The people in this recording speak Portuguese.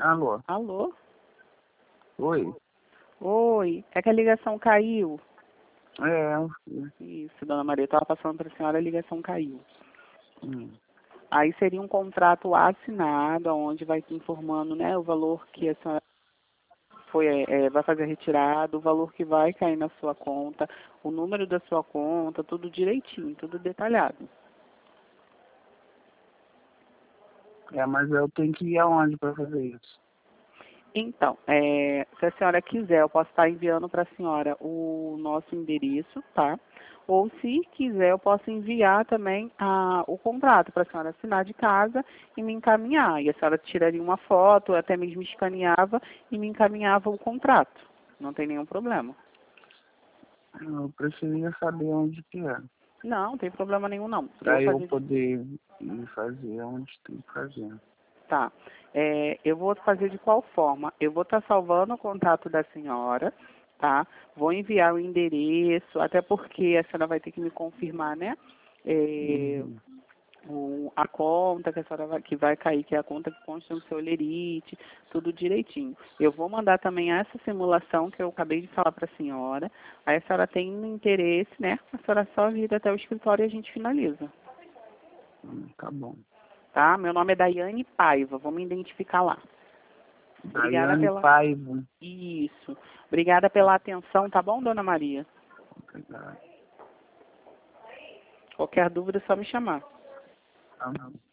Alô? Alô? Oi? Oi, é que a ligação caiu. É. Isso, dona Maria, estava passando para a senhora, a ligação caiu. Hum. Aí seria um contrato assinado, onde vai te informando, né, o valor que a senhora vai fazer retirada, o valor que vai cair na sua conta, o número da sua conta, tudo direitinho, tudo detalhado. Mas eu tenho que ir aonde para fazer isso? Então, se a senhora quiser, eu posso estar enviando para a senhora o nosso endereço, tá? Ou se quiser, eu posso enviar também o contrato para a senhora assinar de casa e me encaminhar. E a senhora tiraria uma foto, até mesmo escaneava e me encaminhava o contrato. Não tem nenhum problema. Eu precisaria saber onde que é. Não, não tem problema nenhum não. Para eu poder ir fazer onde tem que fazer. Tá. Eu vou fazer de qual forma? Eu vou estar salvando o contato da senhora, tá? Vou enviar o endereço, até porque a senhora vai ter que me confirmar, né? A conta que a senhora que vai cair, que é a conta que consta no seu Lerite, tudo direitinho. Eu vou mandar também essa simulação que eu acabei de falar para a senhora. Aí a senhora tem interesse, né? A senhora só vir até o escritório e a gente finaliza. Tá bom. Tá? Meu nome é Daiane Paiva, vou me identificar lá. Daiane Paiva. Isso. Obrigada pela atenção, tá bom, dona Maria? Obrigado. Qualquer dúvida é só me chamar. Tá bom.